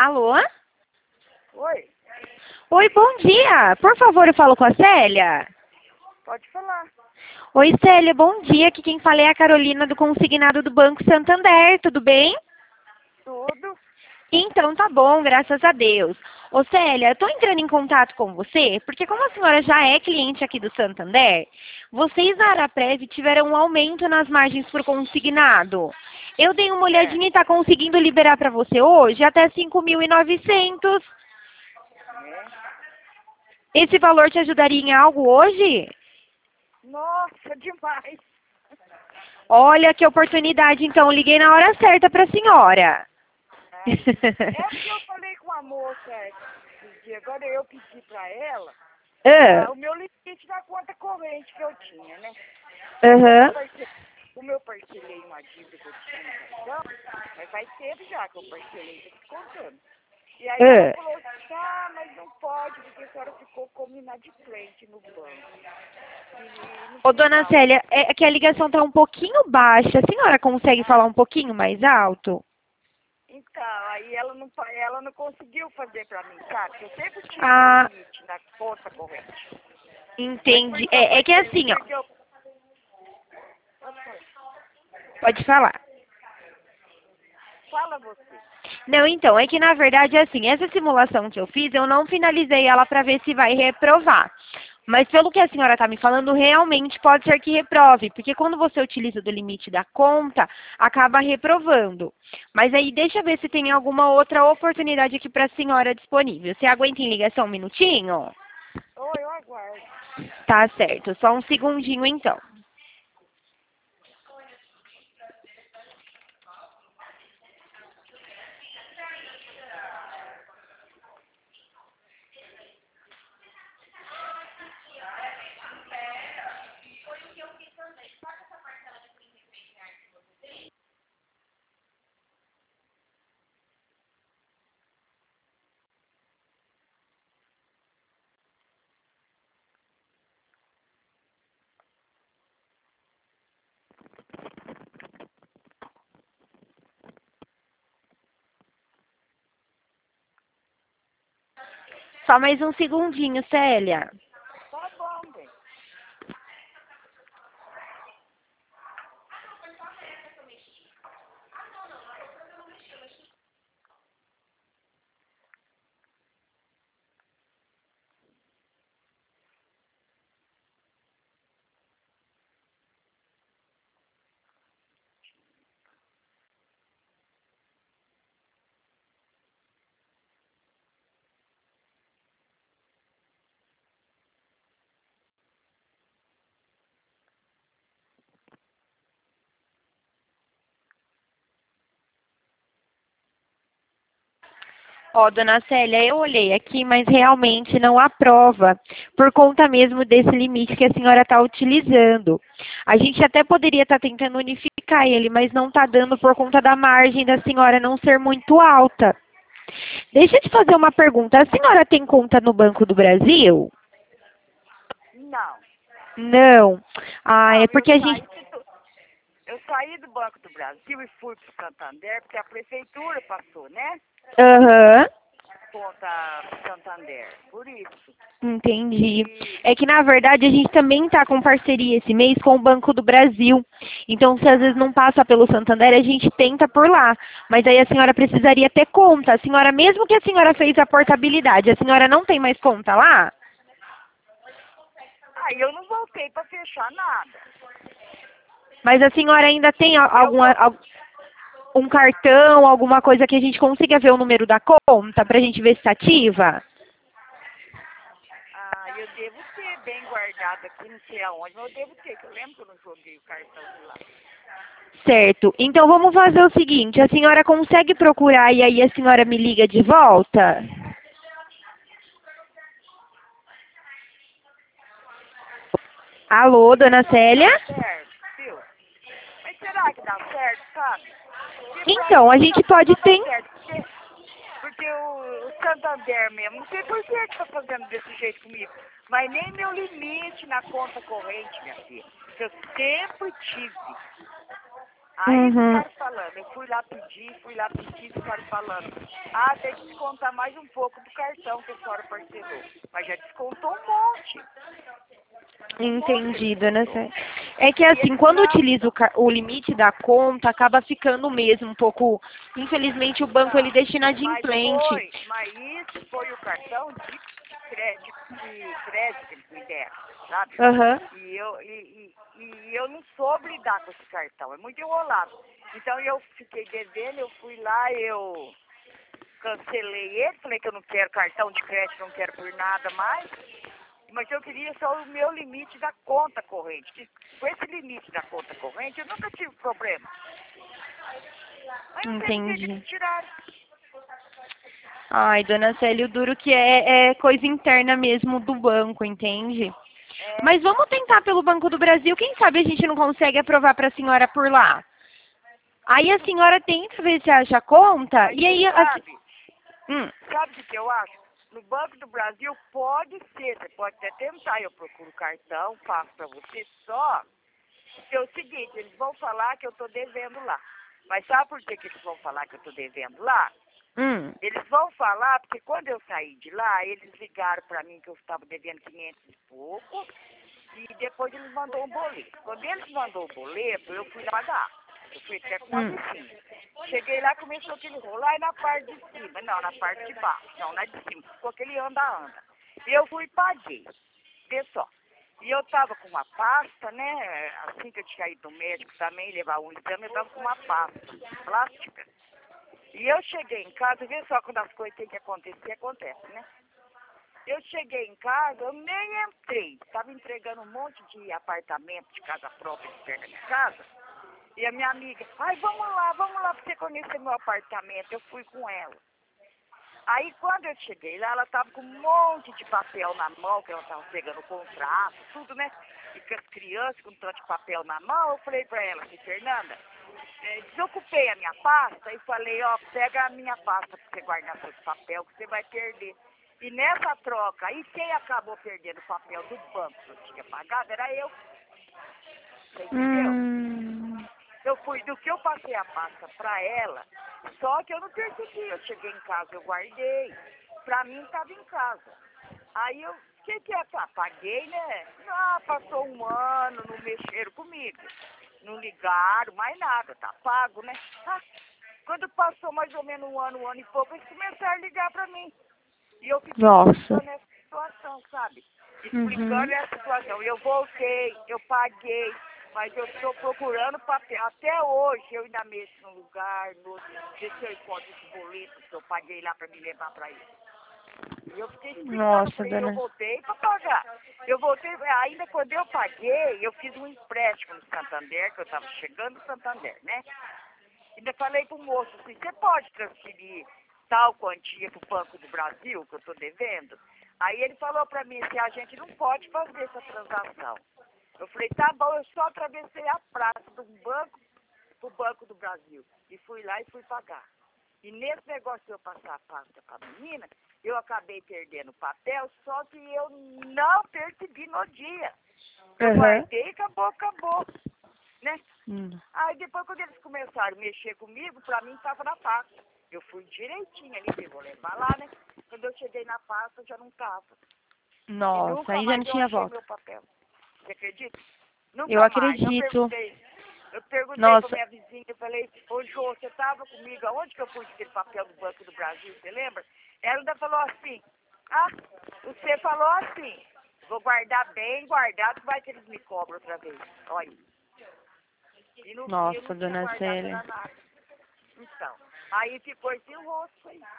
Alô? Oi, Oi, bom dia. Por favor, eu falo com a Célia. pode falar. Oi, Célia, bom dia. Aqui quem fala é a Carolina do Consignado do Banco Santander. Tudo bem? Tudo. Então tá bom, graças a Deus. Ô Célia, eu tô entrando em contato com você, porque como a senhora já é cliente aqui do Santander, vocês na Araprev tiveram um aumento nas margens por consignado. Eu dei uma olhadinha e tá conseguindo liberar para você hoje até 5.900. Né? Esse valor te ajudaria em algo hoje? Nossa, demais. Olha que oportunidade, então. Liguei na hora certa para a senhora. É que eu falei com a moça esses dias, agora eu pedi pra ela Ah, o meu limite da conta corrente que eu tinha, né? aham. Como eu parcelei uma dívida que eu tinha no cartão, mas faz tempo já que eu parcelei, tô te contando. E aí ela Ah. falou assim, mas não pode, porque a senhora ficou como inadimplente no banco. E no Ô, dona final, Célia, é que a ligação tá um pouquinho baixa. A senhora consegue falar um pouquinho mais alto? então, aí ela não conseguiu fazer pra mim, sabe? Eu sempre tive Ah, limite na conta corrente. Mas entendi. porque eu É que parcelei, assim, ó. porque eu... Pode falar. Pode falar. Fala você. Não, então, é que na verdade, assim, essa simulação que eu fiz, eu não finalizei ela para ver se vai reprovar. Mas pelo que a senhora está me falando, realmente pode ser que reprove, porque quando você utiliza do limite da conta, acaba reprovando. Mas aí deixa eu ver se tem alguma outra oportunidade aqui para a senhora disponível. Você aguenta em ligação um minutinho? Oi, eu aguardo. Tá certo, só um segundinho então. Só mais um segundinho, Célia. Tá bom, bem. Ó, dona Célia, eu olhei aqui, mas realmente não aprova, por conta mesmo desse limite que a senhora está utilizando. A gente até poderia estar tentando unificar ele, mas não está dando por conta da margem da senhora não ser muito alta. Deixa eu te fazer uma pergunta. A senhora tem conta no Banco do Brasil? Não, Não. Ah, é não, porque a gente... eu saí do Banco do Brasil e fui pro Santander, porque a prefeitura passou, né? Aham. Conta Santander, por isso. Entendi. E É que, na verdade, a gente também está com parceria esse mês com o Banco do Brasil. Então, se às vezes não passa pelo Santander, a gente tenta por lá. Mas aí a senhora precisaria ter conta. A senhora, mesmo que a senhora fez a portabilidade, a senhora não tem mais conta lá? aí eu não voltei para fechar nada. Mas a senhora ainda tem Eu alguma, vou, um cartão, alguma coisa que a gente consiga ver o número da conta para a gente ver se está ativa? eu devo ter bem guardado aqui, não sei aonde, mas eu devo ter, que eu lembro que eu não joguei o cartão de lá. Certo. Então vamos fazer o seguinte, a senhora consegue procurar e aí a senhora me liga de volta? Alô, dona Será que Célia? dá certo, viu? Mas será que dá certo, sabe? Porque pra Então, a mim gente tá pode dando ter... certo, porque o Santander mesmo, não sei por que tá fazendo desse jeito comigo, mas nem meu limite na conta corrente, minha filha, que eu sempre tive. Aí ficaram falando, eu fui lá pedir, ficaram falando, tem que descontar mais um pouco do cartão que a senhora parcelou. Mas já descontou um monte. Entendi, dona Célia. É que assim, quando utiliza o limite da conta, acaba ficando mesmo um pouco... Infelizmente, o banco ele deixa inadimplente. Mas isso foi o cartão de crédito que eles me deram, sabe? E eu não soube lidar com esse cartão, é muito enrolado. Então eu fiquei devendo, eu fui lá, eu cancelei ele, falei que eu não quero cartão de crédito, não quero por nada mais. Mas eu queria só o meu limite da conta corrente. Que com esse limite da conta corrente, eu nunca tive problema. Mas não sei por que eles tiraram. Ai, dona Célia, o duro que é coisa interna mesmo do banco, entende? Mas vamos tentar pelo Banco do Brasil, quem sabe a gente não consegue aprovar para a senhora por lá. Aí a senhora tenta ver se acha a conta, Mas e aí... Sabe o que eu acho? No Banco do Brasil pode ser, você pode até tentar, eu procuro o cartão, faço para você só. Porque é o seguinte, eles vão falar que eu estou devendo lá. Mas sabe por que eles vão falar que eu estou devendo lá? Eles vão falar, porque quando eu saí de lá, eles ligaram para mim que eu estava devendo 500 e pouco, e depois eles mandaram um boleto. Quando eles mandaram o boleto, eu fui lá pagar. Eu fui até com a vizinha. Cheguei lá, começou aquele rolo, aí na parte de cima, não, na parte de baixo, não, na de cima, ficou aquele anda-anda. Eu fui e paguei, vê só. E eu tava com uma pasta, né, assim que eu tinha ido no médico também, levar um exame, eu tava com uma pasta plástica. E eu cheguei em casa, vê só quando as coisas têm que acontecer, acontece, né? Eu cheguei em casa, eu nem entrei, tava entregando um monte de apartamento de casa própria de perto da minha casa. E a minha amiga, vamos lá pra você conhecer meu apartamento. Eu fui com ela. Aí quando eu cheguei lá, ela tava com um monte de papel na mão, que ela tava pegando o contrato, tudo, né? E com as crianças com tanto de papel na mão, eu falei pra ela assim, Fernanda, desocupei a minha pasta e falei, pega a minha pasta pra você guardar seus papel, que você vai perder. E nessa troca, aí quem acabou perdendo o papel do banco que eu tinha pagado era eu. Você entendeu? Do que eu passei a pasta pra ela, só que eu não percebi. Eu cheguei em casa, eu guardei. Pra mim tava em casa. Aí eu, o que é? Paguei, né? Passou um ano, não mexeram comigo. Não ligaram, mais nada, tá pago, né? Quando passou mais ou menos um ano e pouco, eles começaram a ligar pra mim. E eu fiquei explicando essa situação, sabe? Explicando essa situação. Eu voltei, eu paguei. Mas eu estou procurando papel. Até hoje eu ainda mexo no lugar, ver se eu encontro esse boleto que eu paguei lá para me levar para ele. E eu fiquei explicando para ele, eu voltei para pagar. Eu voltei, ainda quando eu paguei, eu fiz um empréstimo no Santander, que eu estava chegando no Santander, né? Ainda falei para o moço assim, você pode transferir tal quantia para o Banco do Brasil, que eu estou devendo? Aí ele falou para mim assim, a gente não pode fazer essa transação. Eu falei, tá bom, eu só atravessei a praça do banco pro Banco do Brasil. E fui lá e fui pagar. E nesse negócio de eu passar a pasta pra menina, eu acabei perdendo o papel, só que eu não percebi no dia. Eu guardei e acabou, né? Aí depois quando eles começaram a mexer comigo, pra mim tava na pasta. Eu fui direitinho ali, vou levar lá, né? Quando eu cheguei na pasta, já não tava. Nossa, aí já não tinha volta. Meu papel. Você acredita? Nunca eu mais. acredito. Eu perguntei pra minha vizinha, eu falei, ô Jô, você tava comigo, aonde que eu pus aquele papel do Banco do Brasil, você lembra? Ela ainda falou assim, você falou assim, vou guardar bem guardado, vai que eles me cobram outra vez. Olha. E no Nossa, dona Célia. Então, aí ficou esse rosto aí.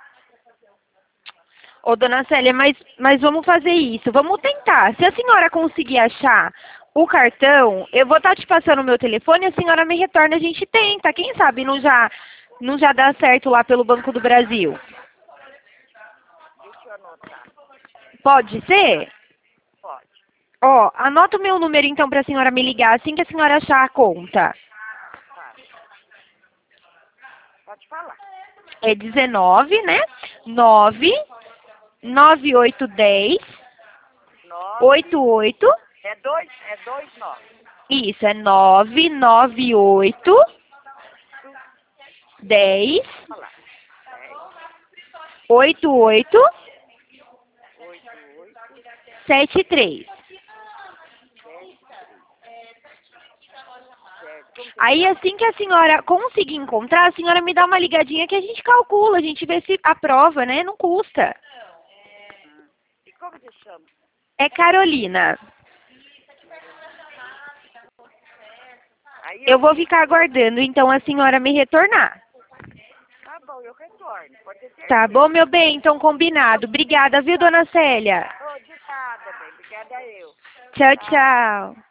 Ô, dona Célia, mas vamos fazer isso. Vamos tentar. Se a senhora conseguir achar o cartão, eu vou estar te passando o meu telefone, a senhora me retorna, a gente tenta. Quem sabe não já dá certo lá pelo Banco do Brasil. Deixa eu anotar. Pode ser? Pode. Anota o meu número então para a senhora me ligar assim que a senhora achar a conta. Tá. Pode falar. É 19, né? 9810 88. É dois 9. Isso, é 998 10 Olha lá. 88 88 73. 73. Certo. Como que Aí, assim que a senhora conseguir encontrar, a senhora me dá uma ligadinha que a gente calcula, a gente vê se aprova, né? Não custa. E como você chama? É Carolina. Aí Eu vou ficar aguardando, então, a senhora me retornar. Tá bom, eu retorno. Pode ter certeza. Tá bom, meu bem? Então, combinado. Obrigada, viu, dona Célia? Oh, de nada, bem. Obrigada eu. Tchau, tchau.